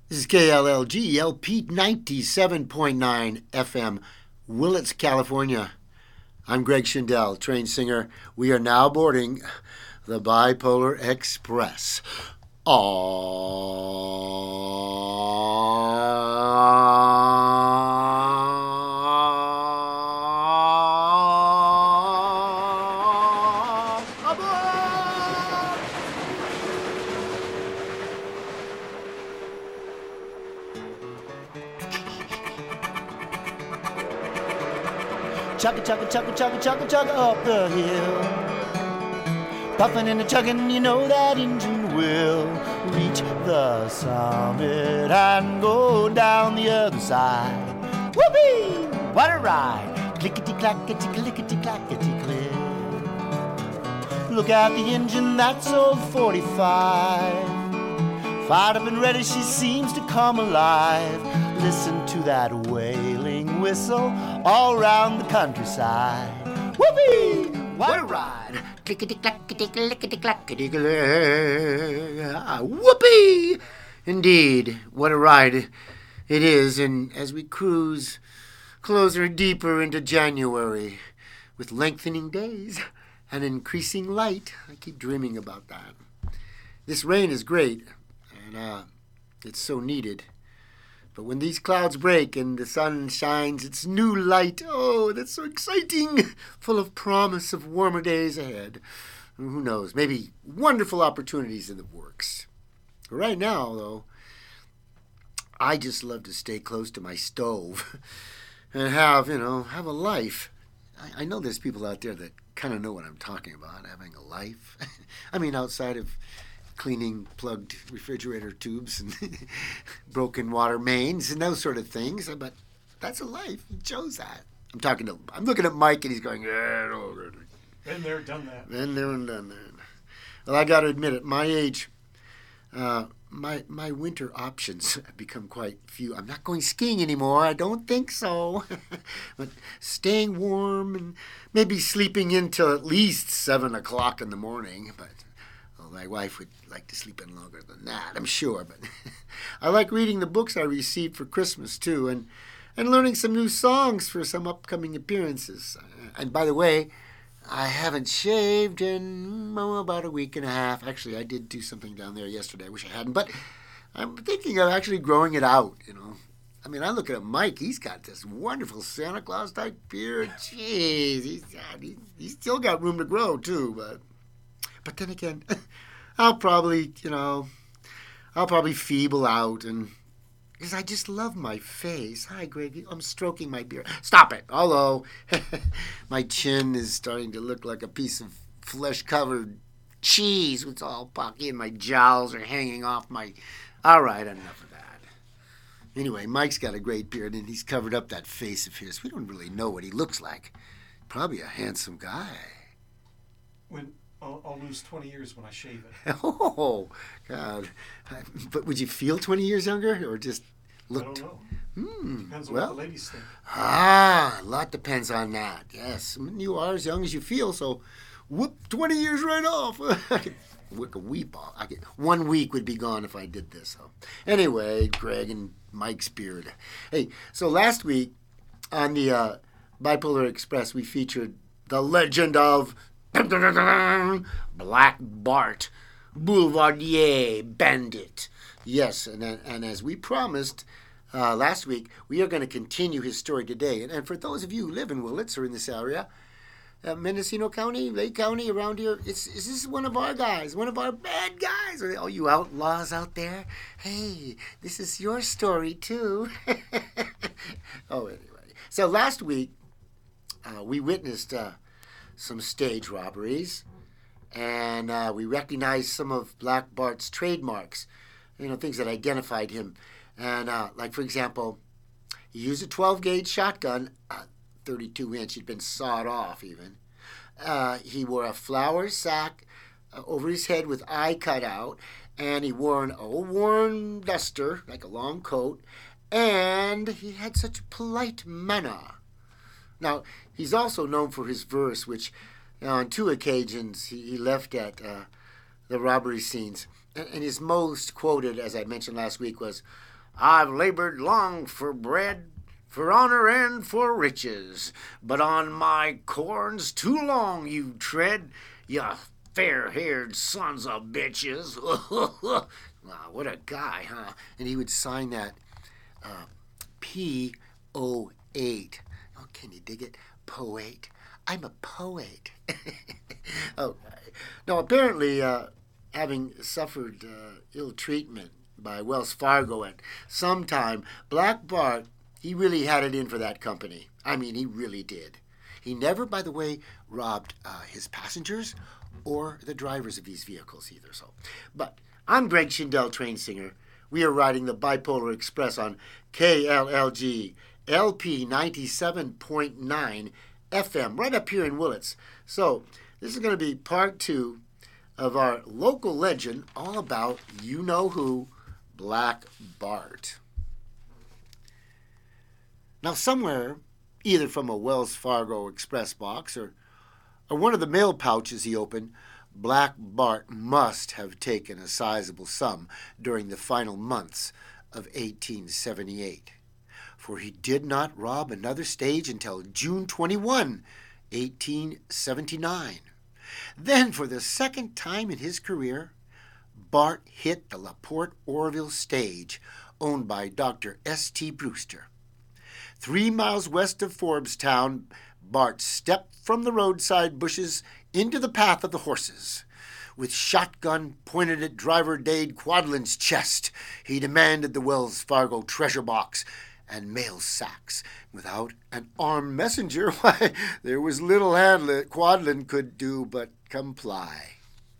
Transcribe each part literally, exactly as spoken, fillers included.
This is K L L G L P ninety-seven point nine F M, Willits, California. I'm Greg Schindel, trained singer. We are now boarding the Bipolar Express. Chugga, chugga, chugga, chugga, chugga, chugga up the hill. Puffin' and a chuggin', you know that engine will reach the summit and go down the other side. Whoopee! What a ride! Clickety clackety clickety clackety click. Look at the engine, that's old forty-five. Fired up and ready, she seems to come alive. Listen to that wailing whistle all round the countryside. Whoopee! What a ride! Clickety clackety clickety clackety click. Whoopee! Indeed, what a ride it is. And as we cruise closer deeper into January, with lengthening days and increasing light, I keep dreaming about that. This rain is great, and uh, it's so needed. But when these clouds break and the sun shines its new light, oh, that's so exciting, full of promise of warmer days ahead. Who knows, maybe wonderful opportunities in the works. Right now, though, I just love to stay close to my stove and have, you know, have a life. I, I know there's people out there that kind of know what I'm talking about, having a life. I mean, outside of cleaning plugged refrigerator tubes and broken water mains and those sort of things. But that's a life. It shows that. I'm talking to, I'm looking at Mike and he's going, yeah, no. Been there, done that. Been there and done that. Well, I got to admit, at my age, uh, my my winter options have become quite few. I'm not going skiing anymore. I don't think so. But staying warm and maybe sleeping in till at least seven o'clock in the morning. But my wife would like to sleep in longer than that, I'm sure. But I like reading the books I received for Christmas, too, and, and learning some new songs for some upcoming appearances. And by the way, I haven't shaved in oh, about a week and a half. Actually, I did do something down there yesterday. I wish I hadn't. But I'm thinking of actually growing it out, you know. I mean, I look at Mike. He's got this wonderful Santa Claus-type beard. Jeez, he's, he's, he's still got room to grow, too, but... But then again, I'll probably, you know, I'll probably feeble out, and because I just love my face. Hi, Greg. I'm stroking my beard. Stop it. Although my chin is starting to look like a piece of flesh-covered cheese. It's all pucky, and my jowls are hanging off my... All right, enough of that. Anyway, Mike's got a great beard, and he's covered up that face of his. We don't really know what he looks like. Probably a handsome guy. When... I'll, I'll lose twenty years when I shave it. Oh, God. But would you feel twenty years younger or just look? I don't know. Hmm. Depends on well, what the ladies think. Ah, a lot depends on that. Yes. You are as young as you feel, so whoop, twenty years right off. I could work a week off. I could, one week would be gone if I did this. So. Anyway, Greg and Mike's beard. Hey, so last week on the uh, Bipolar Express, we featured the legend of Black Bart, Boulevardier Bandit. Yes, and and as we promised uh, last week, we are going to continue his story today. And, and for those of you who live in Willits or in this area, uh, Mendocino County, Lake County, around here, it's, it's this is one of our guys, one of our bad guys. Are they, all you outlaws out there? Hey, this is your story too. Oh, anyway. So last week, uh, we witnessed... Uh, some stage robberies, and uh, we recognized some of Black Bart's trademarks, you know, things that identified him. And uh, like, for example, he used a twelve-gauge shotgun, uh, thirty-two inch, he'd been sawed off even. Uh, he wore a flour sack uh, over his head with eye cut out, and he wore an old worn duster, like a long coat, and he had such a polite manner. Now, he's also known for his verse, which uh, on two occasions he, he left at uh, the robbery scenes. And, and his most quoted, as I mentioned last week, was, I've labored long for bread, for honor and for riches, but on my corns too long you tread, ya fair-haired sons of bitches. Wow, what a guy, huh? And he would sign that uh, P O eight. Oh, can you dig it? Poet. I'm a poet. Oh, now apparently, uh, having suffered uh, ill treatment by Wells Fargo at some time, Black Bart, he really had it in for that company. I mean, he really did. He never, by the way, robbed uh, his passengers or the drivers of these vehicles either. So, but I'm Greg Schindel, train singer. We are riding the Bipolar Express on K L L G L P ninety-seven point nine F M, right up here in Willits. So this is going to be part two of our local legend all about you-know-who, Black Bart. Now somewhere, either from a Wells Fargo Express box or, or one of the mail pouches he opened, Black Bart must have taken a sizable sum during the final months of eighteen seventy-eight. For he did not rob another stage until June twenty-first, eighteen seventy-nine. Then, for the second time in his career, Bart hit the LaPorte Oroville stage, owned by Doctor S T Brewster. Three miles west of Forbestown, Bart stepped from the roadside bushes into the path of the horses. With shotgun pointed at driver Dade Quadlin's chest, he demanded the Wells Fargo treasure box and mail sacks. Without an armed messenger, why, there was little Quadlin could do but comply.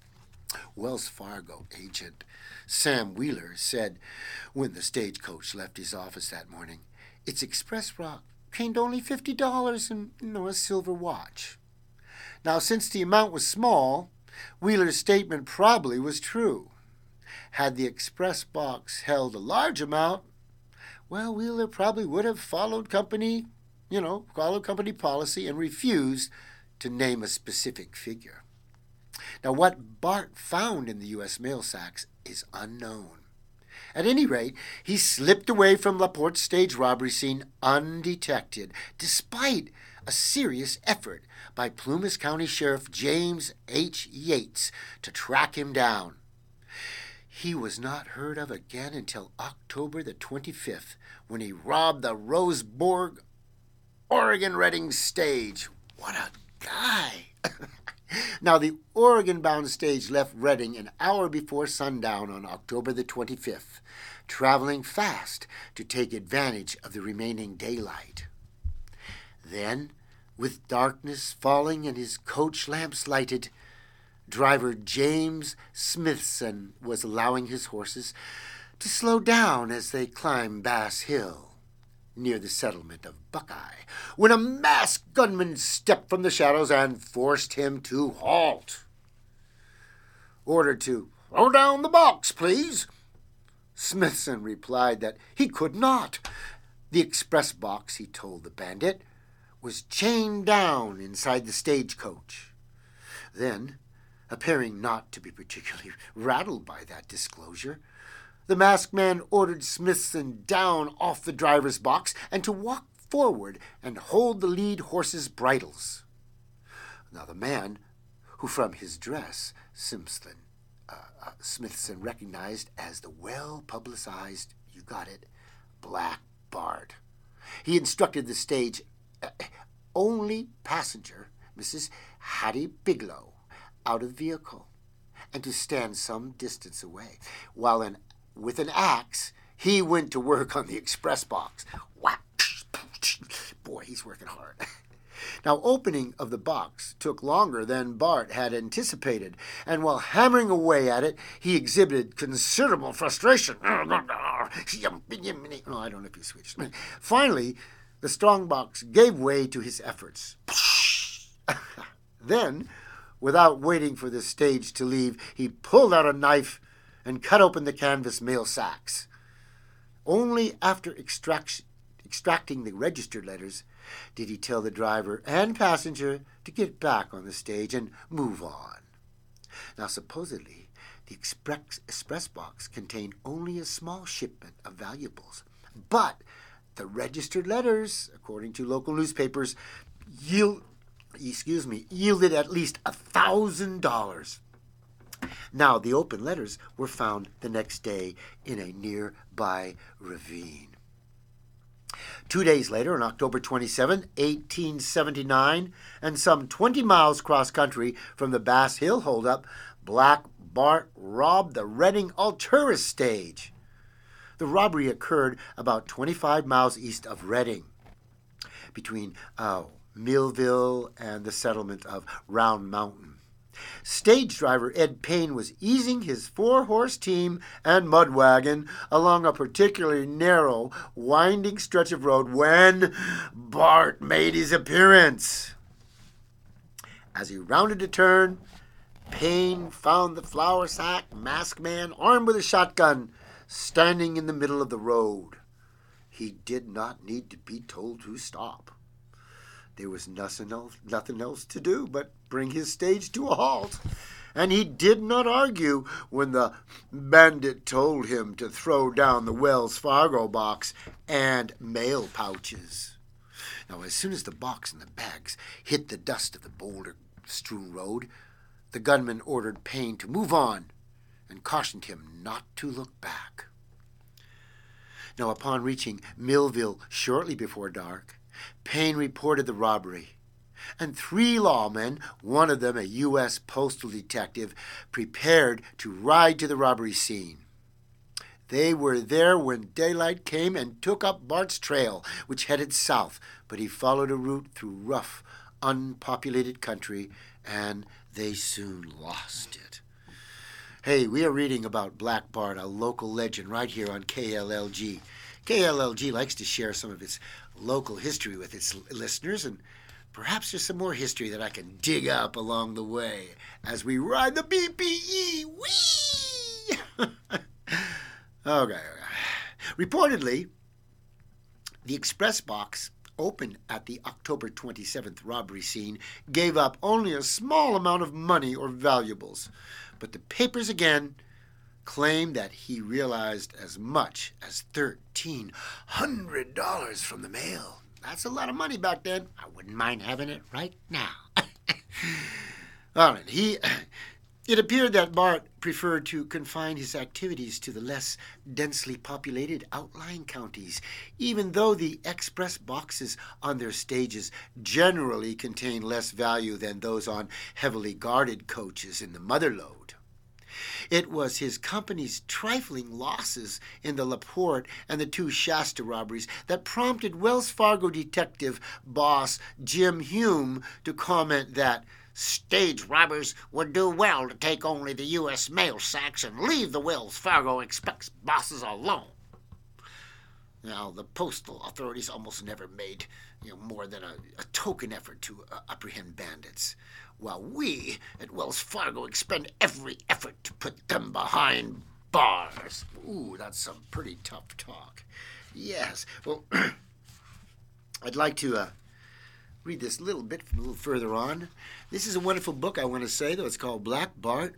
Wells Fargo agent Sam Wheeler said when the stagecoach left his office that morning, its express route contained only fifty dollars and, you know, a silver watch. Now, since the amount was small, Wheeler's statement probably was true. Had the express box held a large amount, well, Wheeler probably would have followed company, you know, followed company policy and refused to name a specific figure. Now, what Bart found in the U S mail sacks is unknown. At any rate, he slipped away from LaPorte's stage robbery scene undetected, despite a serious effort by Plumas County Sheriff James H. Yates to track him down. He was not heard of again until October the twenty-fifth, when he robbed the Roseburg, Oregon Reading stage. What a guy! Now, the Oregon-bound stage left Reading an hour before sundown on October the twenty-fifth, traveling fast to take advantage of the remaining daylight. Then, with darkness falling and his coach lamps lighted, driver James Smithson was allowing his horses to slow down as they climbed Bass Hill, near the settlement of Buckeye, when a masked gunman stepped from the shadows and forced him to halt. Ordered to throw down the box, please, Smithson replied that he could not. The express box, he told the bandit, was chained down inside the stagecoach. Then, appearing not to be particularly rattled by that disclosure, the masked man ordered Smithson down off the driver's box and to walk forward and hold the lead horses' bridles. Now the man, who from his dress Simpson, uh, uh, Smithson recognized as the well-publicized, you got it, Black Bart. He instructed the stage uh, only passenger, Missus Hattie Bigelow, out of vehicle, and to stand some distance away, while an, with an axe he went to work on the express box. Whack! Boy, he's working hard. Now, opening of the box took longer than Bart had anticipated, and while hammering away at it, he exhibited considerable frustration. Oh, I don't know if he switched. Finally, the strong box gave way to his efforts. Then, without waiting for the stage to leave, he pulled out a knife and cut open the canvas mail sacks. Only after extract- extracting the registered letters did he tell the driver and passenger to get back on the stage and move on. Now, supposedly, The express, express box contained only a small shipment of valuables, but the registered letters, according to local newspapers, yield, excuse me, yielded at least a thousand dollars. Now, the open letters were found the next day in a nearby ravine. Two days later, on October twenty-seventh, eighteen seventy-nine, and some twenty miles cross-country from the Bass Hill holdup, Black Bart robbed the Reading Alturas stage. The robbery occurred about twenty-five miles east of Reading, between uh, Millville and the settlement of Round Mountain. Stage driver Ed Payne was easing his four-horse team and mud wagon along a particularly narrow, winding stretch of road when Bart made his appearance. As he rounded a turn, Payne found the flour sack masked man armed with a shotgun standing in the middle of the road. He did not need to be told to stop. There was nothing else, nothing else to do but bring his stage to a halt, and he did not argue when the bandit told him to throw down the Wells Fargo box and mail pouches. Now, as soon as the box and the bags hit the dust of the boulder-strewn road, the gunman ordered Payne to move on and cautioned him not to look back. Now, upon reaching Millville shortly before dark, Payne reported the robbery, and three lawmen, one of them a U S postal detective, prepared to ride to the robbery scene. They were there when daylight came and took up Bart's trail, which headed south, but he followed a route through rough, unpopulated country, and they soon lost it. Hey, we are reading about Black Bart, a local legend, right here on K L L G. K L L G likes to share some of its local history with its listeners, and perhaps there's some more history that I can dig up along the way as we ride the B P E. Whee! Okay. Reportedly, the express box opened at the October twenty-seventh robbery scene gave up only a small amount of money or valuables, but the papers again claimed that he realized as much as thirteen hundred dollars from the mail. That's a lot of money back then. I wouldn't mind having it right now. All right, he... It appeared that Bart preferred to confine his activities to the less densely populated outlying counties, even though the express boxes on their stages generally contain less value than those on heavily guarded coaches in the mother lode. It was his company's trifling losses in the LaPorte and the two Shasta robberies that prompted Wells Fargo detective boss Jim Hume to comment that stage robbers would do well to take only the U S mail sacks and leave the Wells Fargo express bosses alone. Now, the postal authorities almost never made you know, more than a, a token effort to uh, apprehend bandits, while we at Wells Fargo expend every effort to put them behind bars. Ooh, that's some pretty tough talk. Yes, well, I'd like to... Uh, read this little bit from a little further on. This is a wonderful book, I want to say, though. It's called Black Bart,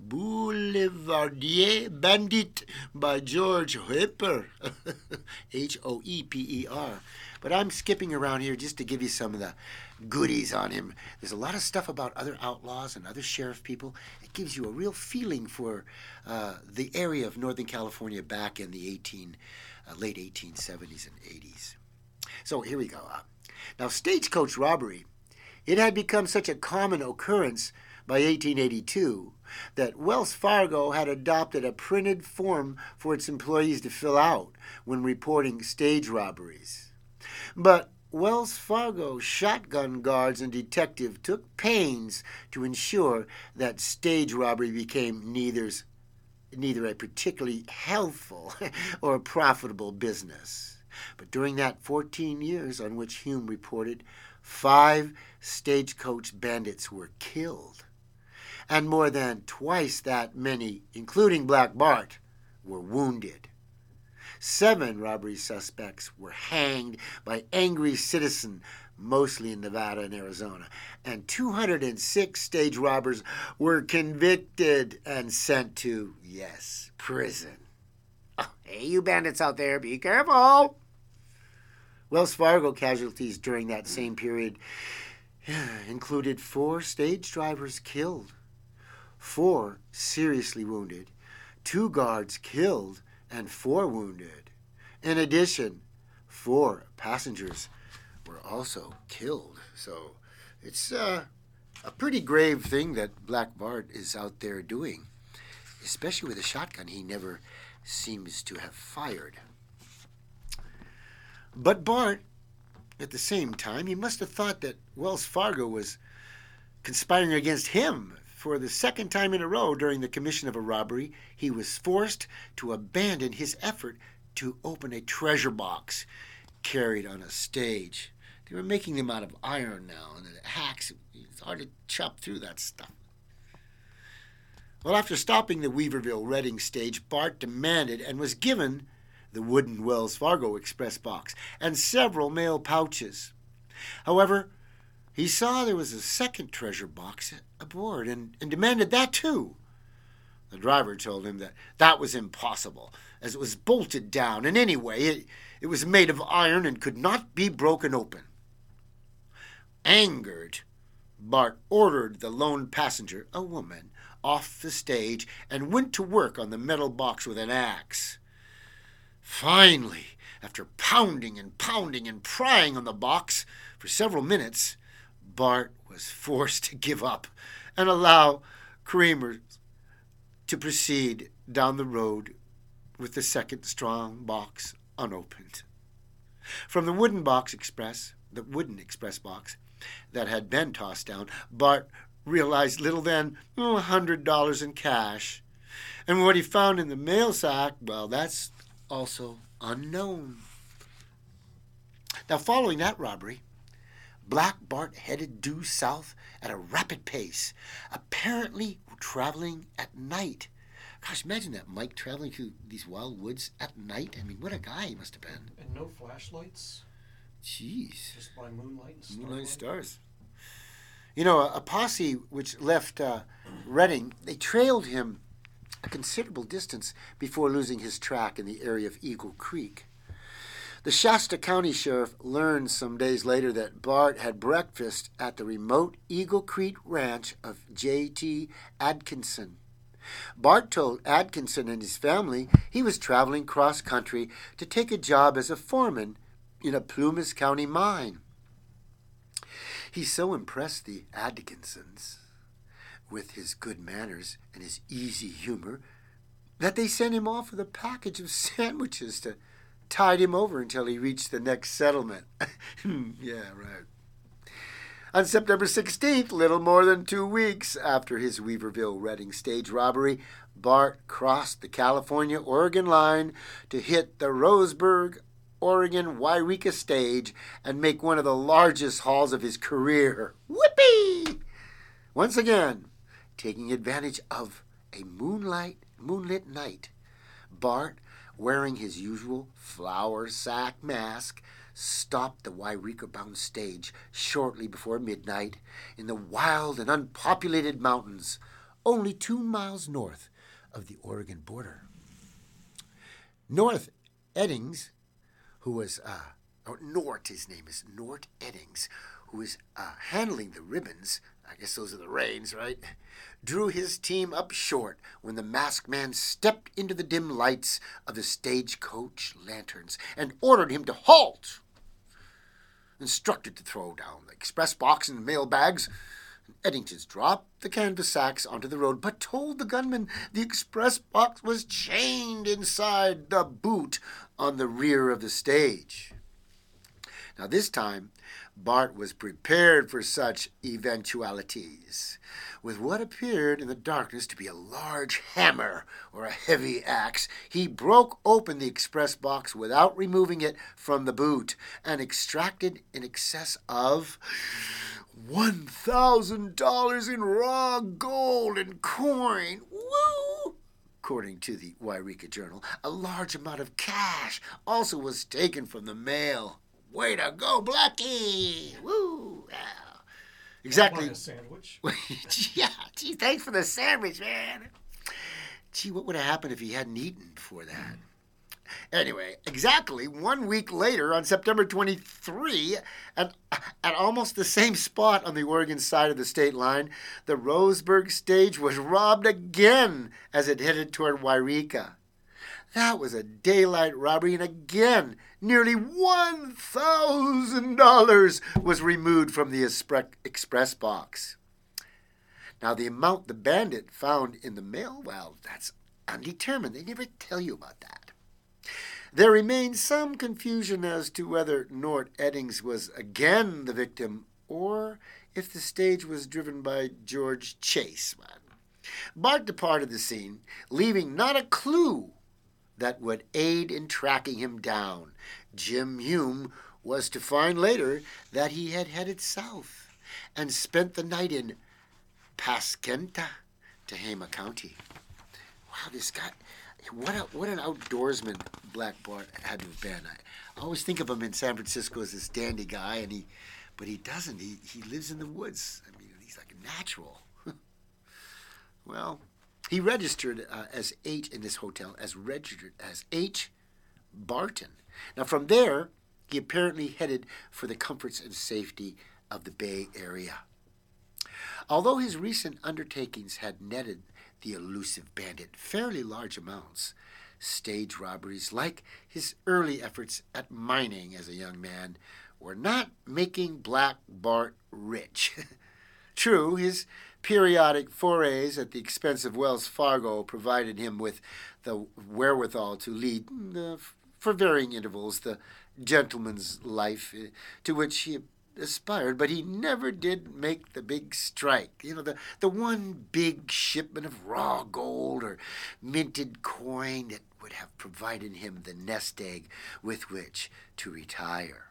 Boulevardier Bandit by George Hoeper, H O E P E R. But I'm skipping around here just to give you some of the goodies on him. There's a lot of stuff about other outlaws and other sheriff people. It gives you a real feeling for uh, the area of Northern California back in the eighteen, uh, late eighteen seventies and eighties. So here we go. Uh, Now, stagecoach robbery, it had become such a common occurrence by eighteen eighty-two that Wells Fargo had adopted a printed form for its employees to fill out when reporting stage robberies. But Wells Fargo shotgun guards and detectives took pains to ensure that stage robbery became neither, neither a particularly healthful or profitable business. But during that fourteen years on which Hume reported, five stagecoach bandits were killed, and more than twice that many, including Black Bart, were wounded. Seven robbery suspects were hanged by angry citizen mostly in Nevada and Arizona. And two hundred six stage robbers were convicted and sent to, yes, prison. Oh, hey, you bandits out there, be careful. Wells Fargo casualties during that same period included four stage drivers killed, four seriously wounded, two guards killed, and four wounded. In addition, four passengers were also killed. So it's uh, a pretty grave thing that Black Bart is out there doing, especially with a shotgun he never seems to have fired. But Bart, at the same time, he must have thought that Wells Fargo was conspiring against him. For the second time in a row during the commission of a robbery, he was forced to abandon his effort to open a treasure box carried on a stage. They were making them out of iron now, and the hacks, it's hard to chop through that stuff. Well, after stopping the Weaverville Reading stage, Bart demanded and was given the wooden Wells Fargo Express box and several mail pouches. However, he saw there was a second treasure box aboard and, and demanded that too. The driver told him that that was impossible, as it was bolted down, and anyway, it, it was made of iron and could not be broken open. Angered, Bart ordered the lone passenger, a woman, off the stage and went to work on the metal box with an axe. Finally, after pounding and pounding and prying on the box for several minutes, Bart was forced to give up and allow Kramer to proceed down the road with the second strong box unopened. From the wooden box express, the wooden express box that had been tossed down, Bart realized little than a hundred dollars in cash. And what he found in the mail sack, well, that's also unknown. Now, following that robbery, Black Bart headed due south at a rapid pace, apparently traveling at night. Gosh, imagine that, Mike traveling through these wild woods at night. I mean, what a guy he must have been. And no flashlights? Jeez. Just by moonlight and starlight? Moonlight and stars. You know, a, a posse which left uh, Reading, they trailed him a considerable distance before losing his track in the area of Eagle Creek. The Shasta County Sheriff learned some days later that Bart had breakfast at the remote Eagle Creek ranch of J T Atkinson. Bart told Atkinson and his family he was traveling cross-country to take a job as a foreman in a Plumas County mine. He so impressed the Atkinsons with his good manners and his easy humor that they sent him off with a package of sandwiches to tide him over until he reached the next settlement. Yeah, right. On September sixteenth, little more than two weeks after his Weaverville Reading stage robbery, Bart crossed the California-Oregon line to hit the Roseburg, Oregon Wairika stage and make one of the largest hauls of his career. Whoopee! Once again, taking advantage of a moonlight, moonlit night, Bart, wearing his usual flour sack mask, stopped the Wairika-bound stage shortly before midnight in the wild and unpopulated mountains, only two miles north of the Oregon border. North Eddings, who was, uh, or Nort, his name is Nort Eddings, who was uh, handling the ribbons, I guess those are the reins, right, drew his team up short when the masked man stepped into the dim lights of the stagecoach lanterns and ordered him to halt. Instructed to throw down the express box and the mail bags, Eddington's dropped the canvas sacks onto the road, but told the gunman the express box was chained inside the boot on the rear of the stage. Now this time, Bart was prepared for such eventualities. With what appeared in the darkness to be a large hammer or a heavy axe, he broke open the express box without removing it from the boot and extracted in excess of one thousand dollars in raw gold and coin. Woo! According to the Wairika Journal, a large amount of cash also was taken from the mail. Way to go, Blackie! Woo! Yeah. I Exactly. want a sandwich. Yeah, gee, thanks for the sandwich, man. Gee, what would have happened if he hadn't eaten before that? Anyway, exactly one week later, on September twenty-third, at, at almost the same spot on the Oregon side of the state line, the Roseburg stage was robbed again as it headed toward Wairika. That was a daylight robbery, and again, nearly one thousand dollars was removed from the express box. Now, the amount the bandit found in the mail, well, that's undetermined. They never tell you about that. There remains some confusion as to whether Nort Eddings was again the victim or if the stage was driven by George Chase. Bart departed the scene, leaving not a clue that would aid in tracking him down. Jim Hume was to find later that he had headed south and spent the night in Paskenta, Tehama County. Wow, this guy, what a, what an outdoorsman Black Bart had to have been. I always think of him in San Francisco as this dandy guy, and he, but he doesn't. He he lives in the woods. I mean, he's like a natural. Well, he registered uh, as H in this hotel as registered as H. Barton. Now, from there, he apparently headed for the comforts and safety of the Bay Area. Although his recent undertakings had netted the elusive bandit fairly large amounts, stage robberies, like his early efforts at mining as a young man, were not making Black Bart rich. True, his periodic forays at the expense of Wells Fargo provided him with the wherewithal to lead, uh, for varying intervals, the gentleman's life uh, to which he aspired, but he never did make the big strike. You know, the, the one big shipment of raw gold or minted coin that would have provided him the nest egg with which to retire.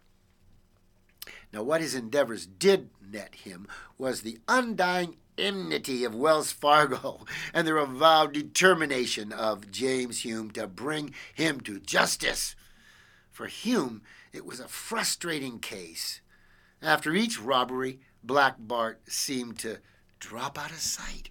Now, what his endeavors did net him was the undying enmity of Wells Fargo and the avowed determination of James Hume to bring him to justice. For Hume, it was a frustrating case. After each robbery, Black Bart seemed to drop out of sight.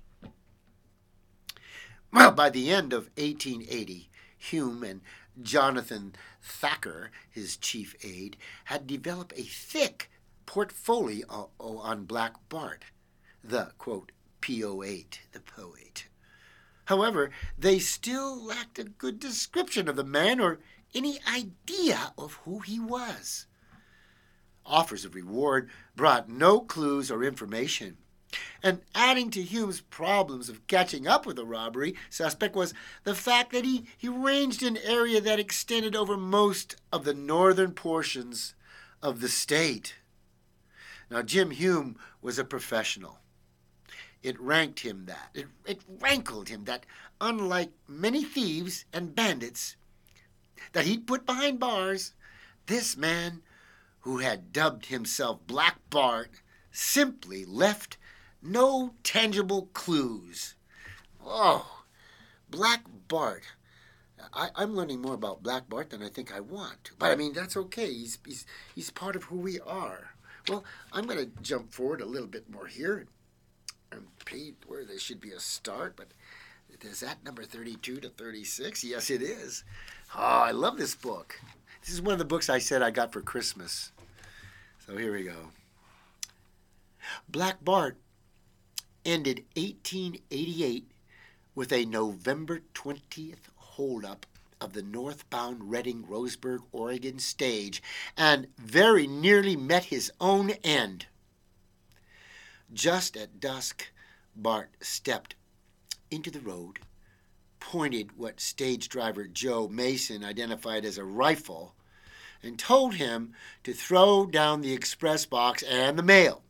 Well, by the end of eighteen eighty, Hume and Jonathan Thacker, his chief aide, had developed a thick portfolio on Black Bart, the, quote, P O eight, the poet. However, they still lacked a good description of the man or any idea of who he was. Offers of reward brought no clues or information. And adding to Hume's problems of catching up with the robbery suspect was the fact that he, he ranged an area that extended over most of the northern portions of the state. Now, Jim Hume was a professional. It ranked him that. It, it rankled him that, unlike many thieves and bandits that he'd put behind bars, this man, who had dubbed himself Black Bart, simply left no tangible clues. Oh, Black Bart. I, I'm learning more about Black Bart than I think I want to. But, I mean, that's okay. He's, he's, he's part of who we are. Well, I'm going to jump forward a little bit more here and pay where there should be a start. But is that number thirty-two to thirty-six? Yes, it is. Oh, I love this book. This is one of the books I said I got for Christmas. So here we go. Black Bart ended eighteen eighty-eight with a November twentieth holdup of the northbound Reading-Roseburg, Oregon stage and very nearly met his own end. Just at dusk, Bart stepped into the road, pointed what stage driver Joe Mason identified as a rifle, and told him to throw down the express box and the mail.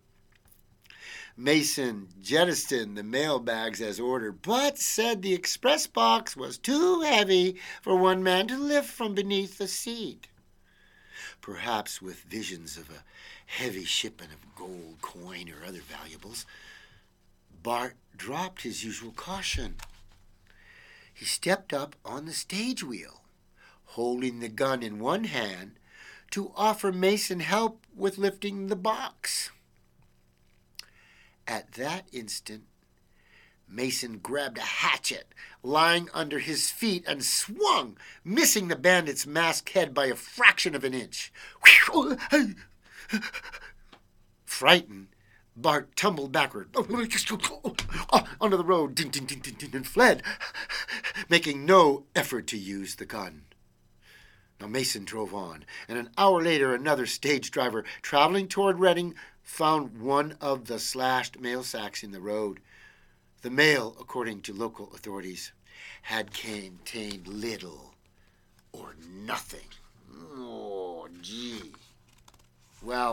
Mason jettisoned the mail bags as ordered, but said the express box was too heavy for one man to lift from beneath the seat. Perhaps with visions of a heavy shipment of gold coin or other valuables, Bart dropped his usual caution. He stepped up on the stage wheel, holding the gun in one hand, to offer Mason help with lifting the box. At that instant, Mason grabbed a hatchet lying under his feet and swung, missing the bandit's masked head by a fraction of an inch. Frightened, Bart tumbled backward onto the road and fled, making no effort to use the gun. Now Mason drove on, and an hour later another stage driver traveling toward Reading found one of the slashed mail sacks in the road. The mail, according to local authorities, had contained little or nothing. Oh, gee. Well,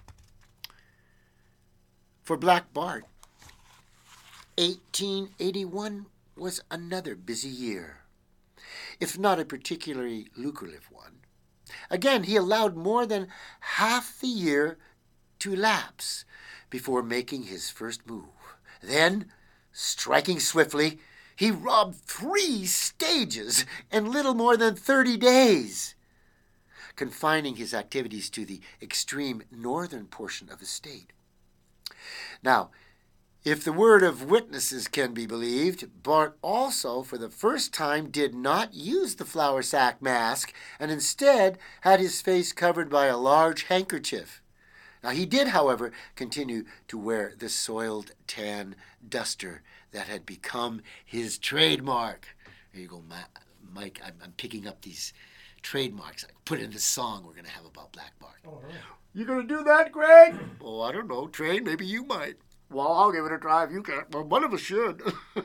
for Black Bart, eighteen eighty-one was another busy year, if not a particularly lucrative one. Again, he allowed more than half the year to elapse before making his first move. Then, striking swiftly, he robbed three stages in little more than thirty days, confining his activities to the extreme northern portion of the state. Now, if the word of witnesses can be believed, Bart also, for the first time, did not use the flour sack mask and instead had his face covered by a large handkerchief. Now, he did, however, continue to wear the soiled tan duster that had become his trademark. There you go, Mike. I'm, I'm picking up these trademarks. I put in the song we're going to have about Black Bart. All right. You going to do that, Greg? Oh, I don't know. Train, maybe you might. Well, I'll give it a try if you can't. Well, one of us should.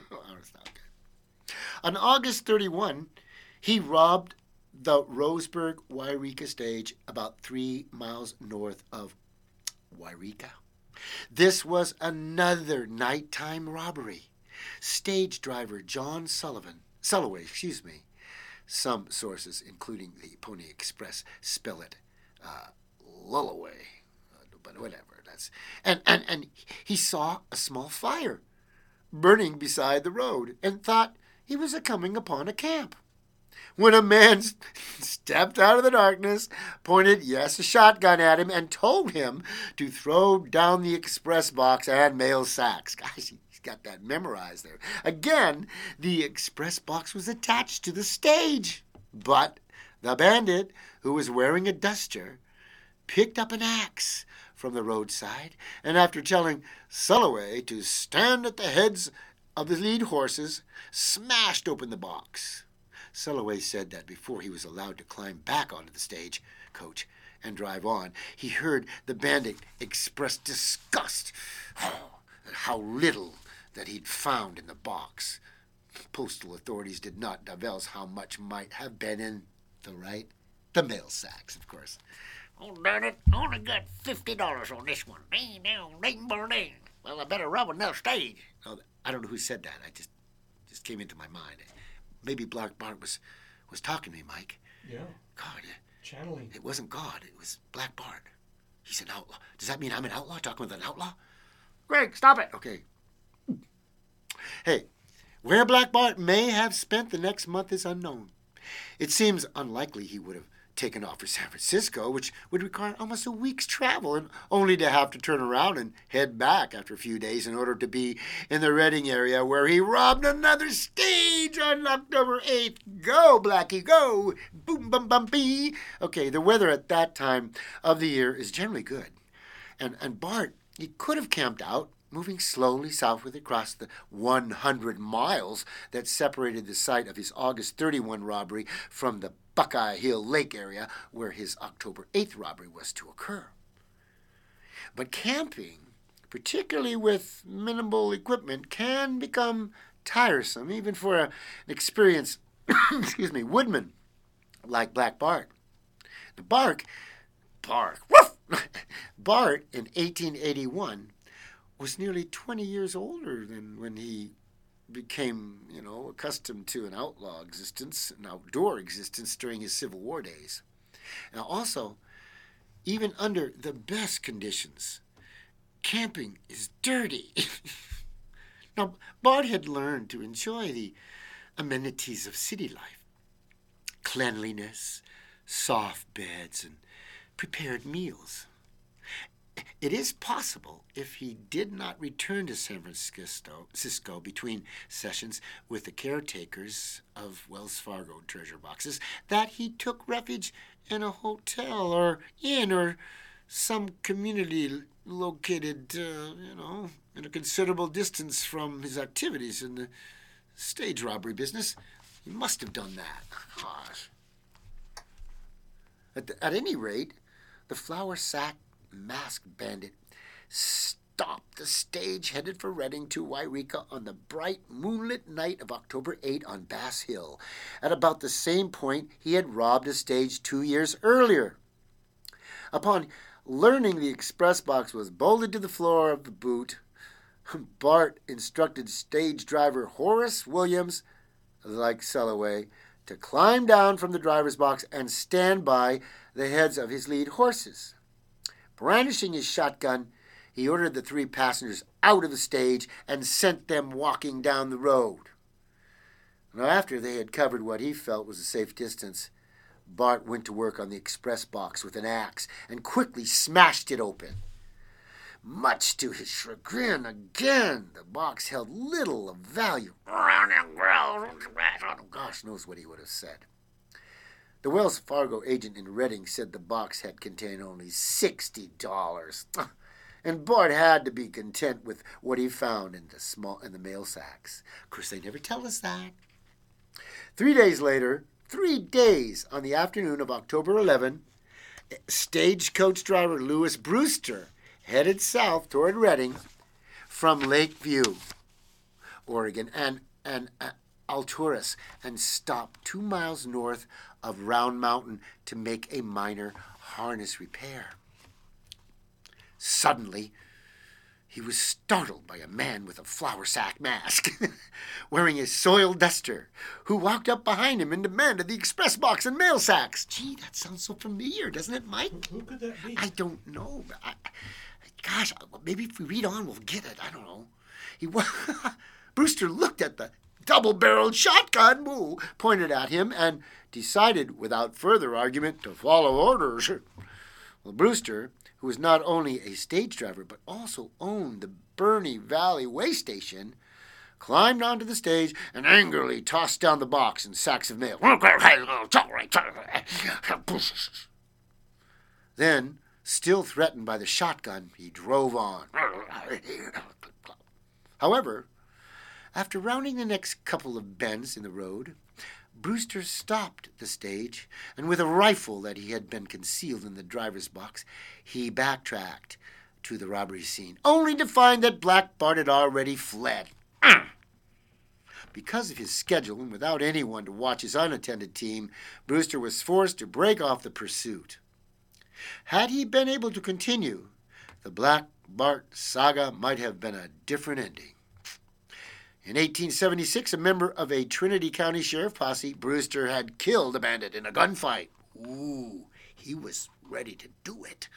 On August thirty-first, he robbed the Roseburg Wairika stage about three miles north of Wairika. This was another nighttime robbery. Stage driver John Sullivan, Sulloway, excuse me. Some sources, including the Pony Express, spell it uh, Lullaway, uh, but whatever. That's and, and and he saw a small fire burning beside the road and thought he was coming upon a camp. When a man stepped out of the darkness, pointed, yes, a shotgun at him, and told him to throw down the express box and mail sacks. Guys, he's got that memorized there. Again, the express box was attached to the stage. But the bandit, who was wearing a duster, picked up an axe from the roadside, and after telling Sulloway to stand at the heads of the lead horses, smashed open the box. Sulloway said that before he was allowed to climb back onto the stage coach and drive on, he heard the bandit express disgust at how little that he'd found in the box. Postal authorities did not divulge how much might have been in the right, the mail sacks, of course. Oh, darn it, I only got fifty dollars on this one. Ding, ding, ding, ding, ding. Well, I better rob another stage. Oh, I don't know who said that. I just just came into my mind. Maybe Black Bart was, was talking to me, Mike. Yeah. God, Channeling. it wasn't God. It was Black Bart. He's an outlaw. Does that mean I'm an outlaw talking with an outlaw? Greg, stop it. Okay. Hey, where Black Bart may have spent the next month is unknown. It seems unlikely he would have taken off for San Francisco, which would require almost a week's travel, and only to have to turn around and head back after a few days in order to be in the Reading area where he robbed another stage on October eighth. Go, Blackie, go! Boom, bum, bum, bee! Okay, the weather at that time of the year is generally good. And, and Bart, he could have camped out, moving slowly southward across the one hundred miles that separated the site of his August thirty-first robbery from the Buckeye Hill Lake area where his October eighth robbery was to occur. But camping, particularly with minimal equipment, can become tiresome, even for an experienced excuse me, woodman like Black Bart. The Bark, Bark, woof! Bart in eighteen eighty-one was nearly twenty years older than when he became, you know, accustomed to an outlaw existence, an outdoor existence during his Civil War days. Now also, even under the best conditions, camping is dirty. Now, Bart had learned to enjoy the amenities of city life. Cleanliness, soft beds, and prepared meals. It is possible, if he did not return to San Francisco Cisco between sessions with the caretakers of Wells Fargo treasure boxes, that he took refuge in a hotel or inn or some community located, uh, you know, in a considerable distance from his activities in the stage robbery business. He must have done that. Gosh. At, the, at any rate, the flour sack masked bandit stopped the stage headed for Redding to Wairika on the bright moonlit night of October eighth on Bass Hill, at about the same point he had robbed a stage two years earlier. Upon learning the express box was bolted to the floor of the boot, Bart instructed stage driver Horace Williams, like Sellaway, to climb down from the driver's box and stand by the heads of his lead horses. Brandishing his shotgun, he ordered the three passengers out of the stage and sent them walking down the road. Now, after they had covered what he felt was a safe distance, Bart went to work on the express box with an axe and quickly smashed it open. Much to his chagrin, again, the box held little of value. Gosh knows what he would have said. The Wells Fargo agent in Redding said the box had contained only sixty dollars. And Bart had to be content with what he found in the small in the mail sacks. Of course, they never tell us that. Three days later, three days on the afternoon of October eleventh, stagecoach driver Lewis Brewster headed south toward Redding from Lakeview, Oregon, and, and uh, Alturas, and stopped two miles north of Round Mountain to make a minor harness repair. Suddenly, he was startled by a man with a flour sack mask, wearing a soiled duster, who walked up behind him and demanded the express box and mail sacks. Gee, that sounds so familiar, doesn't it, Mike? Who could that be? I don't know. I, gosh, maybe if we read on, we'll get it. I don't know. He Brewster looked at the double-barreled shotgun, Moo, pointed at him, and decided, without further argument, to follow orders. Well, Brewster, who was not only a stage driver but also owned the Burney Valley Way Station, climbed onto the stage and angrily tossed down the box and sacks of mail. Then, still threatened by the shotgun, he drove on. However, after rounding the next couple of bends in the road, Brewster stopped the stage, and with a rifle that he had been concealed in the driver's box, he backtracked to the robbery scene, only to find that Black Bart had already fled. Because of his schedule and without anyone to watch his unattended team, Brewster was forced to break off the pursuit. Had he been able to continue, the Black Bart saga might have been a different ending. In eighteen seventy-six, a member of a Trinity County Sheriff posse, Brewster had killed a bandit in a gunfight. Ooh, he was ready to do it.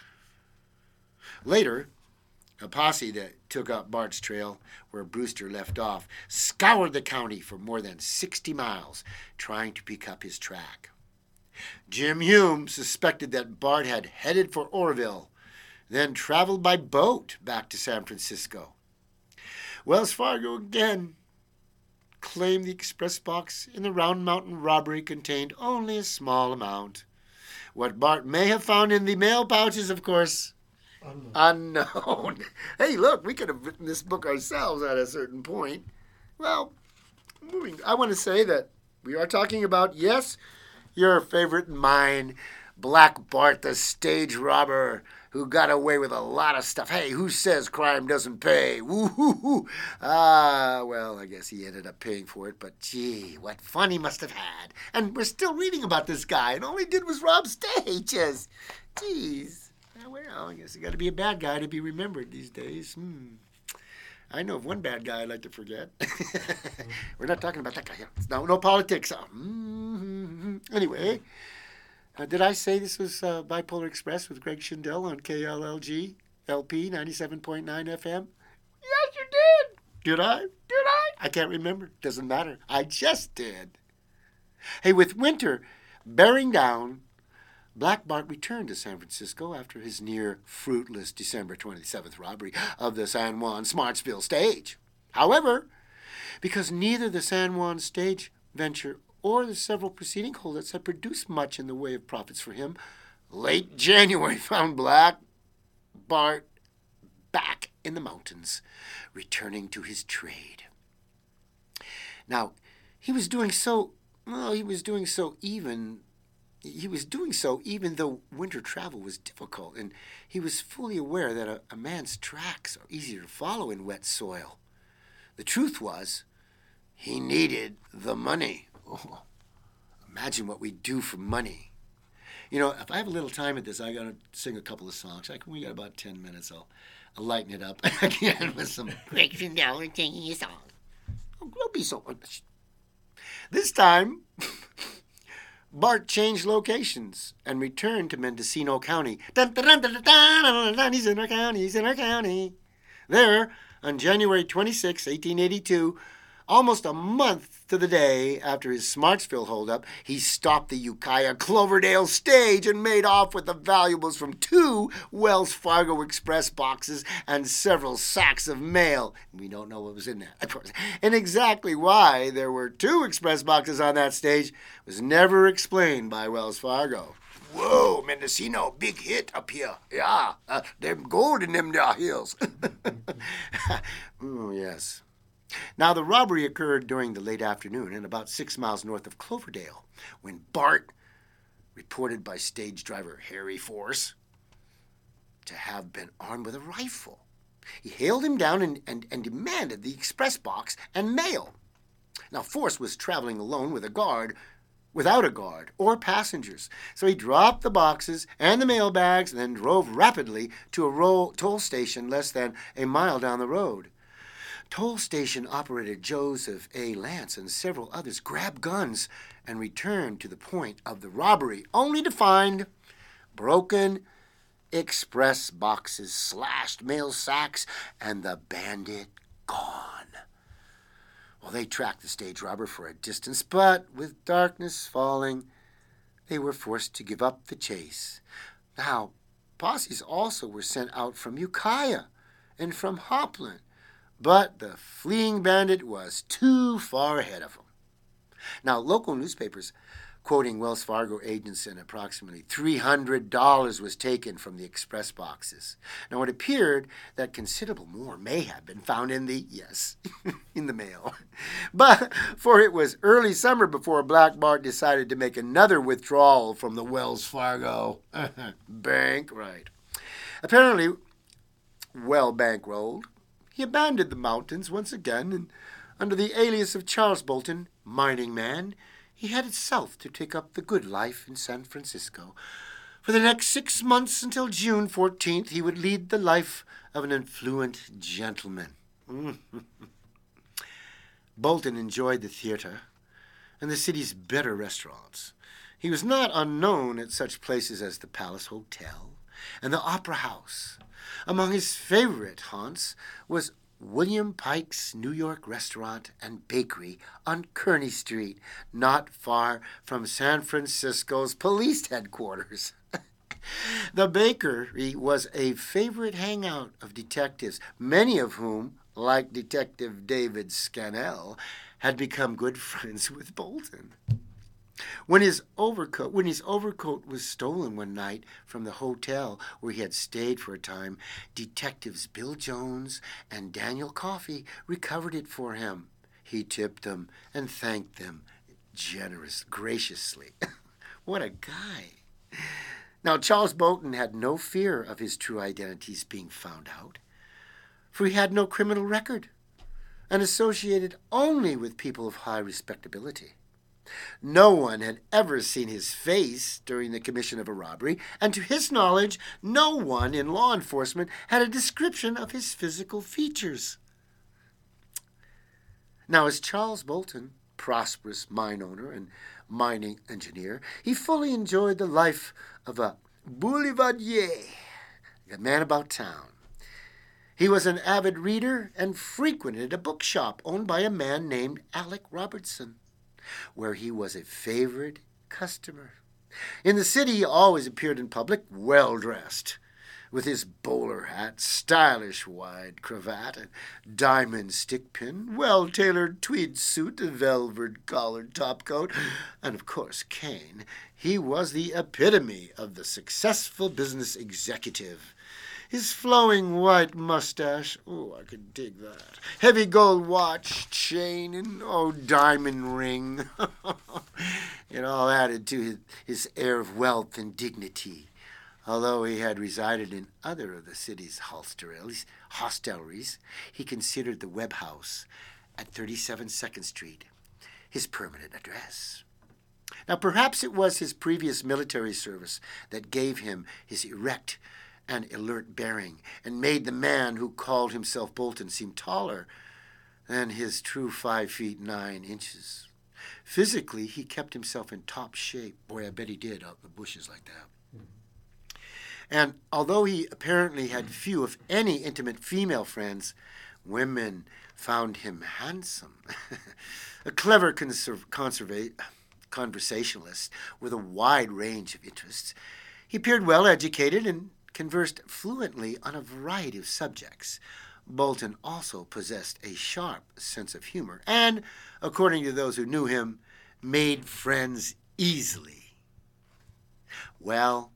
Later, a posse that took up Bart's trail, where Brewster left off, scoured the county for more than sixty miles, trying to pick up his track. Jim Hume suspected that Bart had headed for Orville, then traveled by boat back to San Francisco. Wells Fargo again claimed the express box in the Round Mountain robbery contained only a small amount. What Bart may have found in the mail pouches, of course, unknown. unknown. Hey, look, we could have written this book ourselves at a certain point. Well, moving, I want to say that we are talking about, yes, your favorite and mine, Black Bart, the stage robber, who got away with a lot of stuff. Hey, who says crime doesn't pay? Woo-hoo-hoo. Ah, well, I guess he ended up paying for it, but gee, what fun he must have had. And we're still reading about this guy, and all he did was rob stages. Jeez. Well, I guess you got to be a bad guy to be remembered these days. Hmm. I know of one bad guy I'd like to forget. We're not talking about that guy here. No, no politics. Mm-hmm. Anyway, uh, did I say this was uh, Bipolar Express with Greg Schindel on K L L G L P ninety-seven point nine F M? Yes, you did. Did I? Did I? I can't remember. Doesn't matter. I just did. Hey, with winter bearing down, Black Bart returned to San Francisco after his near fruitless December twenty-seventh robbery of the San Juan Smartsville stage. However, because neither the San Juan stage venture or the several preceding holdouts had produced much in the way of profits for him, late January found Black Bart back in the mountains, returning to his trade. Now, he was doing so, well, he was doing so even, he was doing so even though winter travel was difficult, and he was fully aware that a, a man's tracks are easier to follow in wet soil. The truth was, he needed the money. Oh, imagine what we do for money. You know, if I have a little time at this, I got to sing a couple of songs. I can, we got about ten minutes. I'll, I'll lighten it up again with some Breaks and down and singing a song. Oh, don't be so. This time, Bart changed locations and returned to Mendocino County. Dun, dun, dun, dun, dun, dun, dun, he's in our county, he's in our county. There, on January twenty-sixth, eighteen eighty-two, almost a month to the day after his Smartsville holdup, he stopped the Ukiah Cloverdale stage and made off with the valuables from two Wells Fargo Express boxes and several sacks of mail. We don't know what was in that, of course. And exactly why there were two express boxes on that stage was never explained by Wells Fargo. Whoa, Mendocino, big hit up here. Yeah, uh, them gold in them there hills. Oh, yes. Now, the robbery occurred during the late afternoon and about six miles north of Cloverdale when Bart, reported by stage driver Harry Force to have been armed with a rifle, he hailed him down and, and, and demanded the express box and mail. Now, Force was traveling alone with a guard, without a guard or passengers, so he dropped the boxes and the mail bags and then drove rapidly to a roll, toll station less than a mile down the road. Toll station operator Joseph A. Lance and several others grabbed guns and returned to the point of the robbery, only to find broken express boxes, slashed mail sacks, and the bandit gone. Well, they tracked the stage robber for a distance, but with darkness falling, they were forced to give up the chase. Now, posses also were sent out from Ukiah and from Hopland, but the fleeing bandit was too far ahead of him. Now, local newspapers, quoting Wells Fargo agents, and approximately three hundred dollars was taken from the express boxes. Now, it appeared that considerable more may have been found in the, yes, in the mail. But, for it was early summer before Black Bart decided to make another withdrawal from the Wells Fargo bank, right. Apparently, well bankrolled, he abandoned the mountains once again, and under the alias of Charles Bolton, mining man, he headed south to take up the good life in San Francisco. For the next six months until June fourteenth, he would lead the life of an affluent gentleman. Bolton enjoyed the theater and the city's better restaurants. He was not unknown at such places as the Palace Hotel and the Opera House. Among his favorite haunts was William Pike's New York Restaurant and Bakery on Kearny Street, not far from San Francisco's police headquarters. The bakery was a favorite hangout of detectives, many of whom, like Detective David Scannell, had become good friends with Bolton. When his overcoat, when his overcoat was stolen one night from the hotel where he had stayed for a time, detectives Bill Jones and Daniel Coffey recovered it for him. He tipped them and thanked them generous, graciously. What a guy. Now, Charles Bolton had no fear of his true identities being found out, for he had no criminal record and associated only with people of high respectability. No one had ever seen his face during the commission of a robbery, and to his knowledge, no one in law enforcement had a description of his physical features. Now, as Charles Bolton, prosperous mine owner and mining engineer, he fully enjoyed the life of a boulevardier, a man about town. He was an avid reader and frequented a bookshop owned by a man named Alec Robertson, where he was a favorite customer. In the city, he always appeared in public well-dressed, with his bowler hat, stylish wide cravat, a diamond stick-pin, well-tailored tweed suit, a velvet collared topcoat, and, of course, cane. He was the epitome of the successful business executive. His flowing white mustache, oh, I could dig that. Heavy gold watch, chain, and, oh, diamond ring. It all added to his, his air of wealth and dignity. Although he had resided in other of the city's hostelries, hostelries, he considered the Webb House at thirty-seven second Street his permanent address. Now, perhaps it was his previous military service that gave him his erect and alert bearing and made the man who called himself Bolton seem taller than his true five feet nine inches. Physically, he kept himself in top shape. Boy, I bet he did out in the bushes like that. And although he apparently had few, if any, intimate female friends, women found him handsome. A clever conserv- conserva- conversationalist with a wide range of interests, he appeared well educated and conversed fluently on a variety of subjects. Bolton also possessed a sharp sense of humor and, according to those who knew him, made friends easily. Well,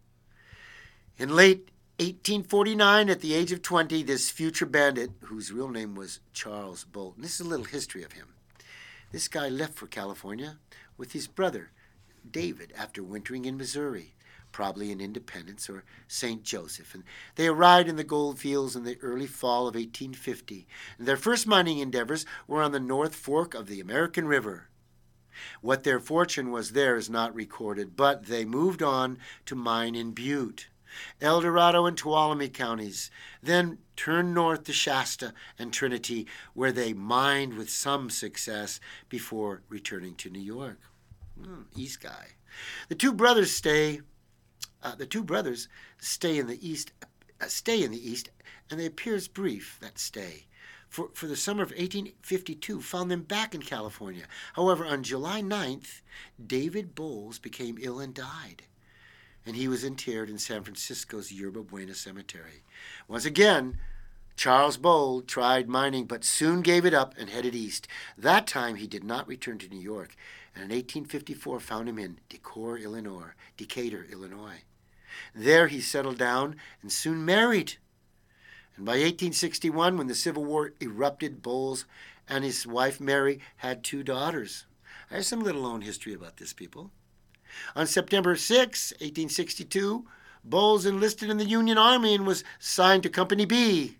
in late eighteen forty-nine, at the age of twenty, this future bandit, whose real name was Charles Bolton, this is a little history of him. This guy left for California with his brother, David, after wintering in Missouri, probably in Independence or Saint Joseph. And they arrived in the gold fields in the early fall of eighteen fifty. And their first mining endeavors were on the North Fork of the American River. What their fortune was there is not recorded, but they moved on to mine in Butte, El Dorado, and Tuolumne counties, then turned north to Shasta and Trinity, where they mined with some success before returning to New York. Hmm, East guy. The two brothers stay. Uh, the two brothers stay in the east. Uh, stay in the east, and they appears brief that stay. For, for the summer of eighteen fifty-two found them back in California. However, on July ninth, David Bowles became ill and died, and he was interred in San Francisco's Yerba Buena Cemetery. Once again, Charles Bowles tried mining, but soon gave it up and headed east. That time, he did not return to New York, and in eighteen fifty-four found him in Decatur, Illinois. Decatur, Illinois. There he settled down and soon married. And by eighteen sixty-one, when the Civil War erupted, Bowles and his wife Mary had two daughters. There's some little known history about this, people. On September sixth, eighteen sixty-two, Bowles enlisted in the Union Army and was signed to Company B.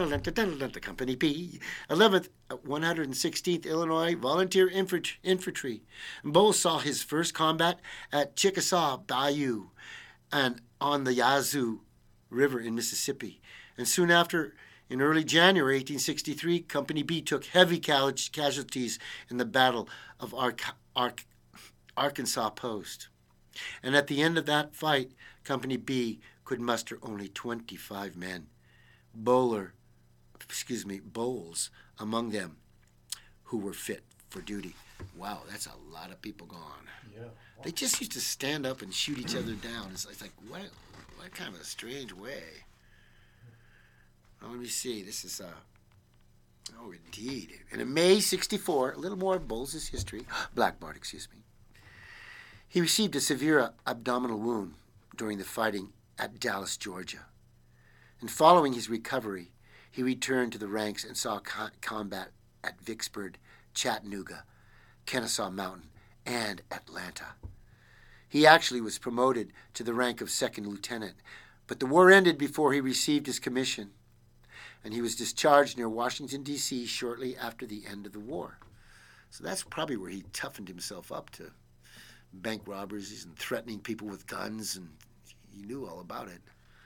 Company B, eleventh, one hundred sixteenth Illinois Volunteer Infantry. And Bowles saw his first combat at Chickasaw Bayou and on the Yazoo River in Mississippi. And soon after, in early January eighteen sixty-three, Company B took heavy casualties in the Battle of Ark- Ark- Arkansas Post. And at the end of that fight, Company B could muster only twenty-five men. Bowler, excuse me, Bowles among them, who were fit for duty. Wow, that's a lot of people gone. Yeah. They just used to stand up and shoot each other down. It's, it's like, what, what kind of a strange way? Well, let me see. This is, uh, oh, indeed. And in May sixty-four, a little more of Bowles' history, Black Bart, excuse me, he received a severe abdominal wound during the fighting at Dallas, Georgia. And following his recovery, he returned to the ranks and saw co- combat at Vicksburg, Chattanooga, Kennesaw Mountain, and Atlanta. He actually was promoted to the rank of second lieutenant, but the war ended before he received his commission, and he was discharged near Washington, D C shortly after the end of the war. So that's probably where he toughened himself up to bank robberies and threatening people with guns, and he knew all about it.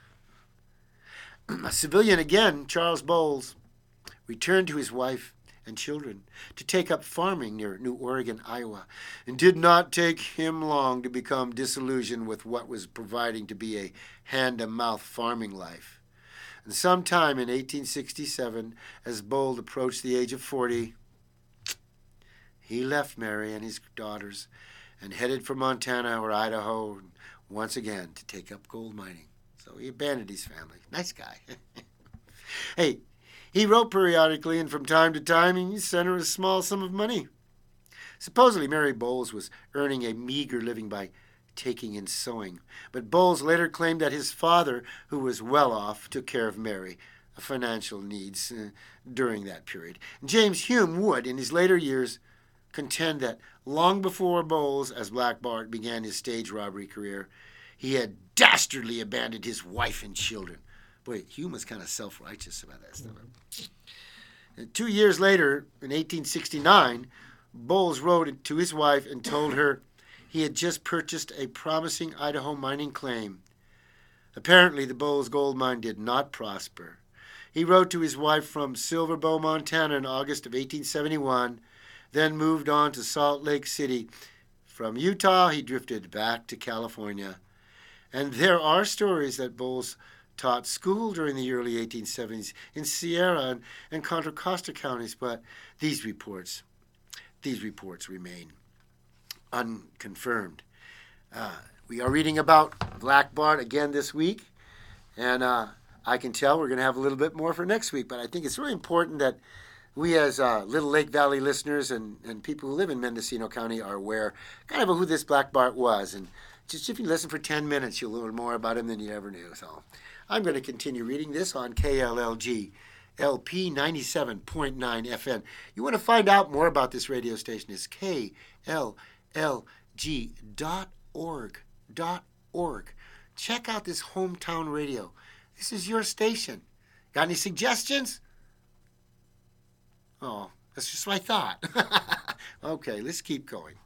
A civilian again, Charles Bowles, returned to his wife and children to take up farming near New Oregon, Iowa, and did not take him long to become disillusioned with what was proving to be a hand-to-mouth farming life. And sometime in eighteen sixty-seven, as Bowles approached the age of forty, he left Mary and his daughters and headed for Montana or Idaho once again to take up gold mining. So he abandoned his family. Nice guy. Hey, he wrote periodically, and from time to time he sent her a small sum of money. Supposedly, Mary Bowles was earning a meager living by taking in sewing, but Bowles later claimed that his father, who was well off, took care of Mary financial needs uh, during that period. James Hume would, in his later years, contend that long before Bowles, as Black Bart, began his stage robbery career, he had dastardly abandoned his wife and children. Boy, Hume was kind of self-righteous about that stuff. Mm-hmm. And two years later, in eighteen sixty-nine, Bowles wrote to his wife and told her he had just purchased a promising Idaho mining claim. Apparently, the Bowles gold mine did not prosper. He wrote to his wife from Silver Bow, Montana in August of eighteen seventy-one, then moved on to Salt Lake City. From Utah, he drifted back to California. And there are stories that Bowles taught school during the early eighteen seventies in Sierra and, and Contra Costa counties, but these reports, these reports remain unconfirmed. Uh, we are reading about Black Bart again this week, and uh, I can tell we're going to have a little bit more for next week, but I think it's really important that we as uh, Little Lake Valley listeners and, and people who live in Mendocino County are aware kind of who this Black Bart was, and just if you listen for ten minutes, you'll learn more about him than you ever knew. So I'm going to continue reading this on K L L G L P ninety-seven point nine F M. You want to find out more about this radio station, it's K L L G dot org dot org. Check out this hometown radio. This is your station. Got any suggestions? Oh, that's just my thought. Okay, let's keep going.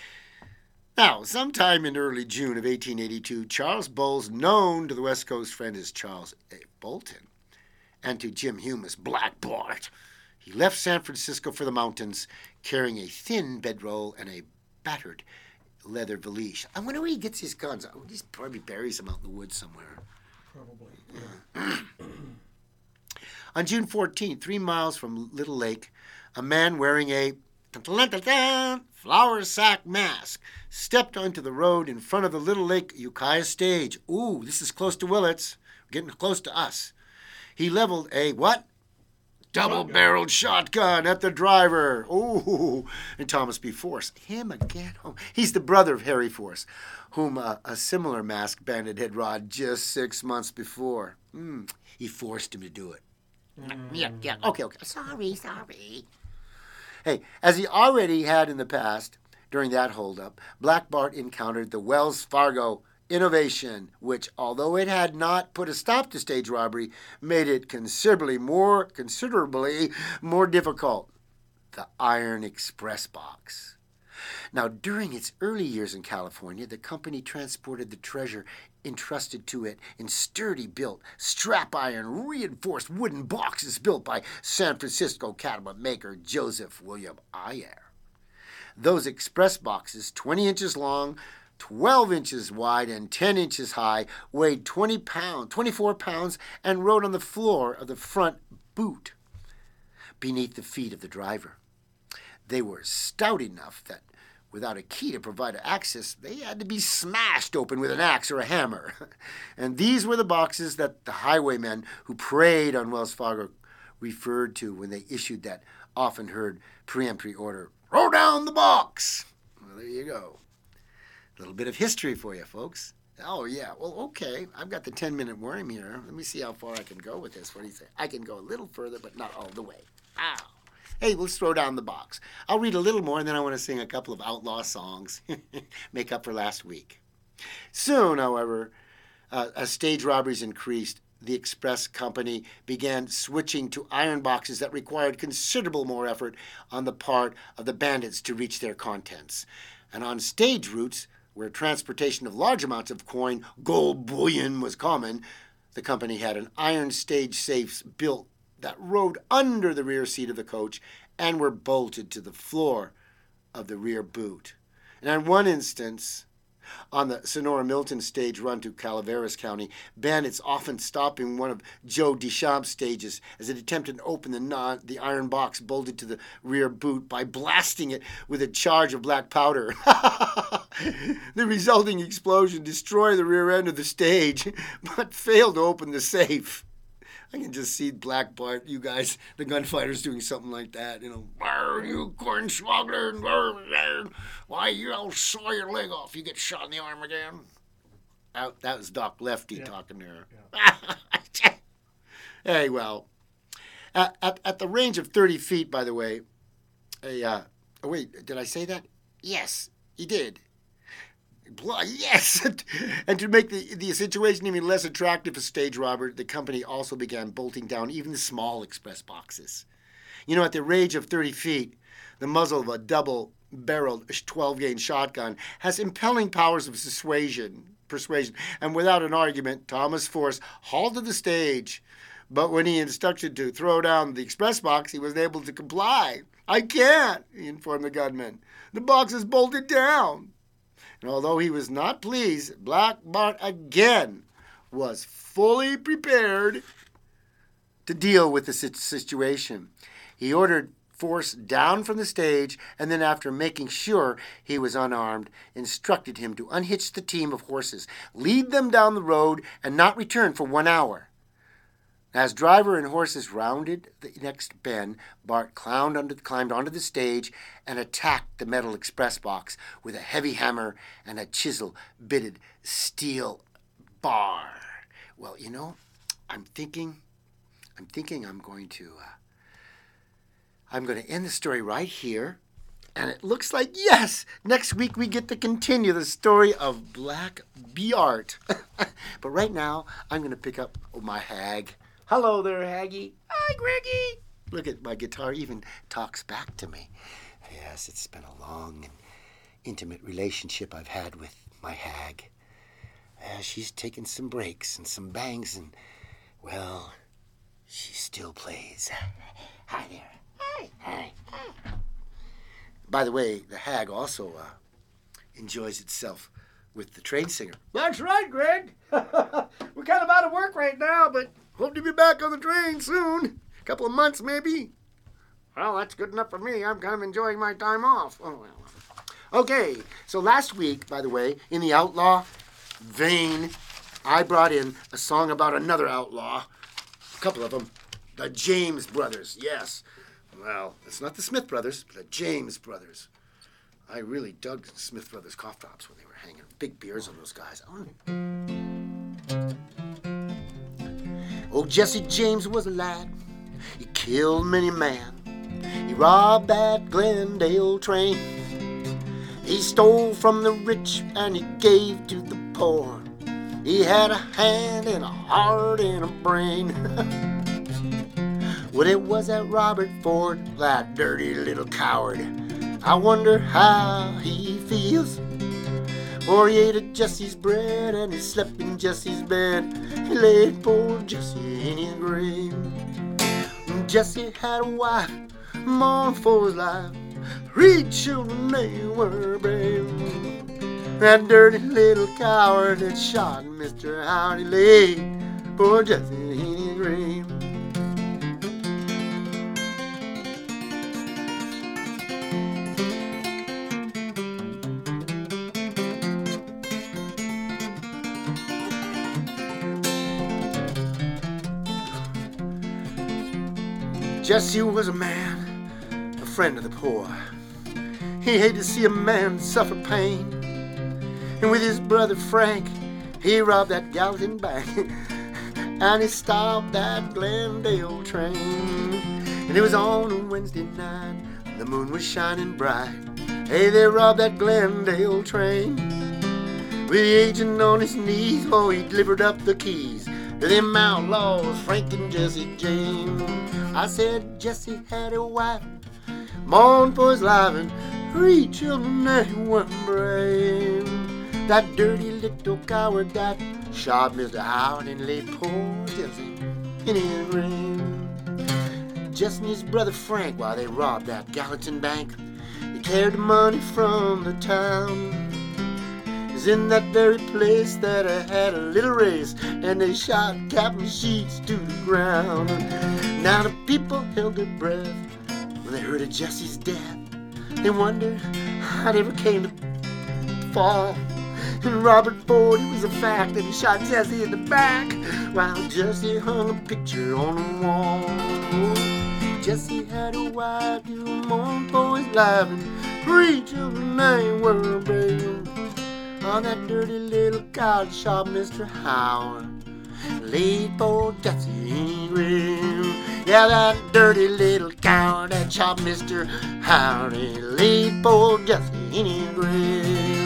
Now, sometime in early June of eighteen eighty-two, Charles Bowles, known to the West Coast friend as Charles A. Bolton, and to Jim Hume as Black Bart, he left San Francisco for the mountains, carrying a thin bedroll and a battered leather valise. I wonder where he gets his guns. Oh, he probably buries them out in the woods somewhere. Probably. Yeah. On June fourteenth, three miles from Little Lake, a man wearing a flour sack mask stepped onto the road in front of the Little Lake Ukiah stage. Ooh, this is close to Willits. Getting close to us. He leveled a what? Double-barreled shotgun at the driver. Ooh, and Thomas B. Force. Him again. Oh, he's the brother of Harry Force, whom uh, a similar masked bandit had robbed just six months before. Mm, he forced him to do it. Mm. Yeah, yeah. Okay, okay. Sorry, sorry. Hey, as he already had in the past, during that holdup, Black Bart encountered the Wells Fargo innovation, which, although it had not put a stop to stage robbery, made it considerably more, considerably more difficult. The Iron Express box. Now, during its early years in California, the company transported the treasure entrusted to it in sturdy-built, strap-iron, reinforced wooden boxes built by San Francisco cabinet maker Joseph William Ayer. Those express boxes, twenty inches long, twelve inches wide, and ten inches high, weighed twenty pounds, twenty-four pounds, and rode on the floor of the front boot beneath the feet of the driver. They were stout enough that without a key to provide access, they had to be smashed open with an axe or a hammer. And these were the boxes that the highwaymen who preyed on Wells Fargo referred to when they issued that often heard peremptory order, "Throw down the box." Well, there you go. A little bit of history for you, folks. Oh, yeah. Well, okay. I've got the ten-minute worm here. Let me see how far I can go with this. What do you say? I can go a little further, but not all the way. Ow. Hey, let's throw down the box. I'll read a little more, and then I want to sing a couple of outlaw songs. Make up for last week. Soon, however, uh, as stage robberies increased, the express company began switching to iron boxes that required considerable more effort on the part of the bandits to reach their contents. And on stage routes, where transportation of large amounts of coin, gold bullion, was common, the company had an iron stage safes built that rode under the rear seat of the coach and were bolted to the floor of the rear boot. And in one instance, on the Sonora Milton stage run to Calaveras County, bandits often stopping one of Joe Deschamps' stages as it attempted to open the, non, the iron box bolted to the rear boot by blasting it with a charge of black powder. The resulting explosion destroyed the rear end of the stage, but failed to open the safe. I can just see Black Bart, you guys, the gunfighters, doing something like that. You know, "Brr, you corn smuggler, brr, brr. Why, you'll saw your leg off. You get shot in the arm again." That, that was Doc Lefty yeah. talking there. Yeah. Hey, well, at, at, at the range of thirty feet, by the way, a, uh, oh, wait, did I say that? Yes, he did. Yes! And to make the, the situation even less attractive for stage robber, the company also began bolting down even the small express boxes. You know, at the range of thirty feet, the muzzle of a double-barreled twelve-gauge shotgun has impelling powers of persuasion, persuasion. And without an argument, Thomas Force halted the stage. But when he instructed to throw down the express box, he was able to comply. "I can't," he informed the gunman. "The box is bolted down." And although he was not pleased, Black Bart again was fully prepared to deal with the situation. He ordered Force down from the stage, and then after making sure he was unarmed, instructed him to unhitch the team of horses, lead them down the road, and not return for one hour. As driver and horses rounded the next bend, Bart climbed, under, climbed onto the stage and attacked the metal express box with a heavy hammer and a chisel-bitted steel bar. Well, you know, I'm thinking, I'm thinking I'm going to, uh, I'm going to end the story right here. And it looks like, yes, next week we get to continue the story of Black Bart. But right now, I'm going to pick up oh, my hag. Hello there, Haggy. Hi, Greggy. Look at my guitar even talks back to me. Yes, it's been a long and intimate relationship I've had with my hag. Uh, she's taken some breaks and some bangs, and, well, she still plays. Hi there. Hi. Hi. Hi. By the way, the hag also uh, enjoys itself with the train singer. That's right, Greg. We're kind of out of work right now, but hope to be back on the train soon. A couple of months, maybe. Well, that's good enough for me. I'm kind of enjoying my time off. Oh, well. Okay, so last week, by the way, in the outlaw vein, I brought in a song about another outlaw. A couple of them. The James Brothers, yes. Well, it's not the Smith Brothers, but the James Brothers. I really dug the Smith Brothers cough drops when they were hanging big beers on those guys. Oh. Oh, Jesse James was a lad. He killed many a man. He robbed that Glendale train. He stole from the rich and he gave to the poor. He had a hand and a heart and a brain. Well, it was that Robert Ford, that dirty little coward. I wonder how he feels. For he ate at Jesse's bread and he slept in Jesse's bed. He laid poor Jesse in his grave. Jesse had a wife, mourned for his life. Three children, they were brave. That dirty little coward that shot Mister Howdy laid poor Jesse in his grave. Jesse was a man, a friend of the poor. He hated to see a man suffer pain. And with his brother Frank, he robbed that Gallatin bank. And he stopped that Glendale train. And it was on a Wednesday night, the moon was shining bright. Hey, they robbed that Glendale train. With the agent on his knees, oh, he delivered up the keys to them outlaws, Frank and Jesse James. I said Jesse had a wife, mourned for his life, and three children that he wasn't brave. That dirty little coward that shot Mister Howard and laid poor Jesse in his grave. Jesse and his brother Frank, while they robbed that Gallatin bank, they carried the money from the town. It's in that very place that I had a little race, and they shot Captain Sheets to the ground. Now the people held their breath when they heard of Jesse's death. They wondered how it ever came to fall. And Robert Ford, he was a fact, and he shot Jesse in the back while Jesse hung a picture on the wall. Jesse had a wife to mourn for his life, and three children named were baby. On that dirty little college shop, Mister Howard laid for Jesse in his grave. Yeah, that dirty little cow that shop, Mister Howard, he laid for Jesse in his grave.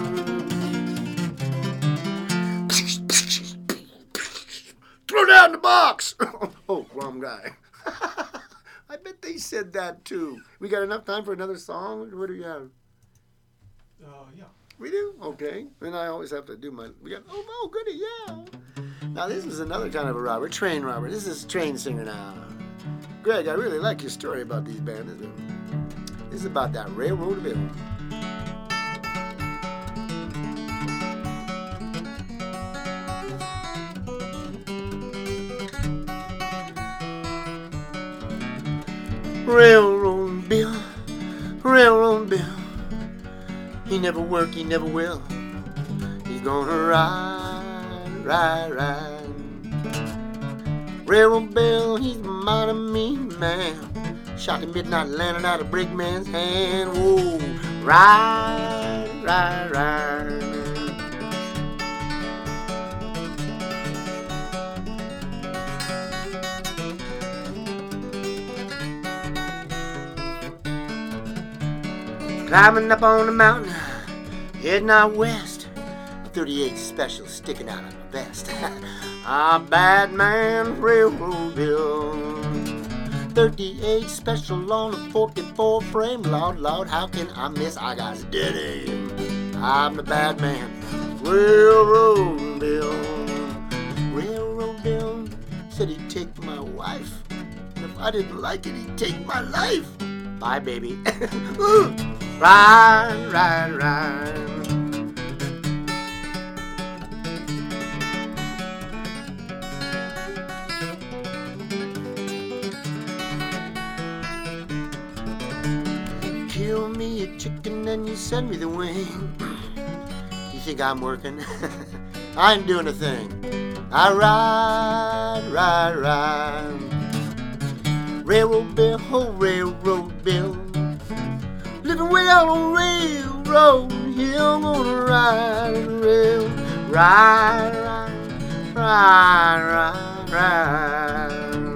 Throw down the box! Oh, wrong guy. I bet they said that too. We got enough time for another song? What do we have? Uh, yeah. We do? Okay. Then I always have to do my... We got... Oh, oh, goody, yeah. Now, this is another kind of a robber. Train robber. This is train singer now. Greg, I really like your story about these bands. This is about that railroad bill. Railroad Bill, Railroad Bill. He never work, he never will. He's gonna ride, ride, ride. Railroad Bill, he's a mighty mean man. Shot at midnight, landed out of brakeman's hand. Whoa, ride, ride, ride. Climbing up on the mountain, heading out west. thirty-eight special sticking out of my vest. Ah, bad man, Railroad Bill. thirty-eight special on a forty-four frame. Lord, Lord, how can I miss? I got a dead aim. I'm the bad man, Railroad Bill. Railroad Bill said he'd take my wife. And if I didn't like it, he'd take my life. Bye, baby. Ride, ride, ride. Kill me a chicken and you send me the wing. You think I'm working? I ain't doing a thing. I ride, ride, ride. Railroad Bill, oh Railroad Bill. Living way out on Railroad Hill, gonna ride the rail, ride, ride, ride, ride, ride.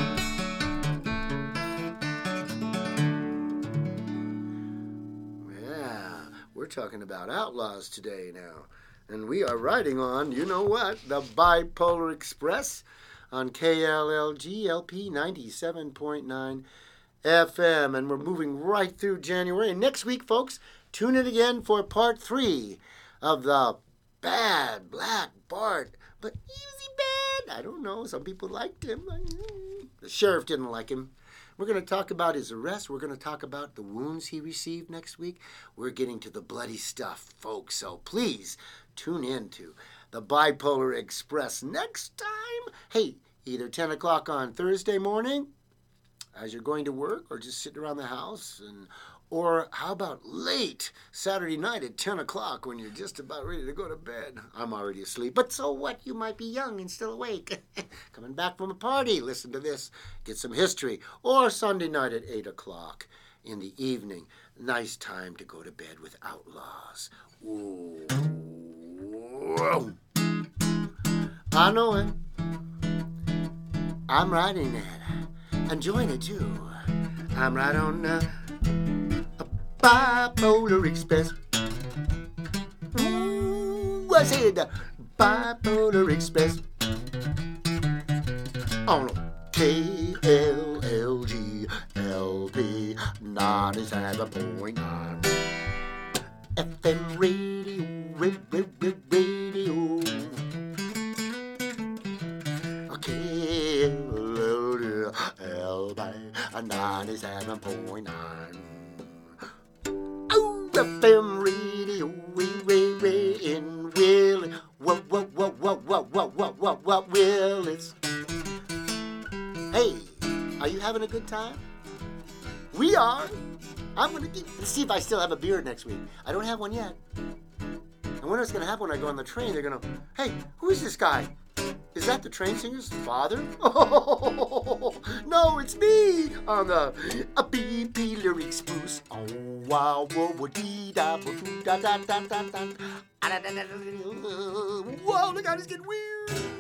Yeah, we're talking about outlaws today now, and we are riding on, you know what, the Bipolar Express on K L L G L P ninety-seven point nine F M, and we're moving right through January. And next week, folks, tune in again for part three of the Bad Black Bart. But is he bad? I don't know. Some people liked him. The sheriff didn't like him. We're going to talk about his arrest. We're going to talk about the wounds he received next week. We're getting to the bloody stuff, folks. So please tune in to the Bipolar Express next time. Hey, either ten o'clock on Thursday morning as you're going to work, or just sitting around the house, and or how about late Saturday night at ten o'clock when you're just about ready to go to bed? I'm already asleep, but so what? You might be young and still awake. Coming back from a party, listen to this, get some history. Or Sunday night at eight o'clock in the evening. Nice time to go to bed with outlaws. Ooh. I know it. I'm riding it. Enjoying it too. I'm right on uh, a Bipolar Express. Ooh, I said uh, Bipolar Express on K L L G L P ninety-seven point nine F M radio, radio, radio. K L L P ninety-seven point nine. Oh, F M radio, we, we, we, in Will, what, what, what, what, what, what, what, what, what, Willis. Hey, are you having a good time? We are. I'm gonna get, let's see if I still have a beard next week. I don't have one yet. I wonder what's going to happen when I go on the train. They're going to, hey, who is this guy? Is that the train singer's father? Oh, no, it's me on the a B B lyric spruce. Oh, wow, whoa, whoa, dee da, whoa, doo, da, da, da, da, da. Ah, da, da, da, da, da. Whoa, look how it's getting weird.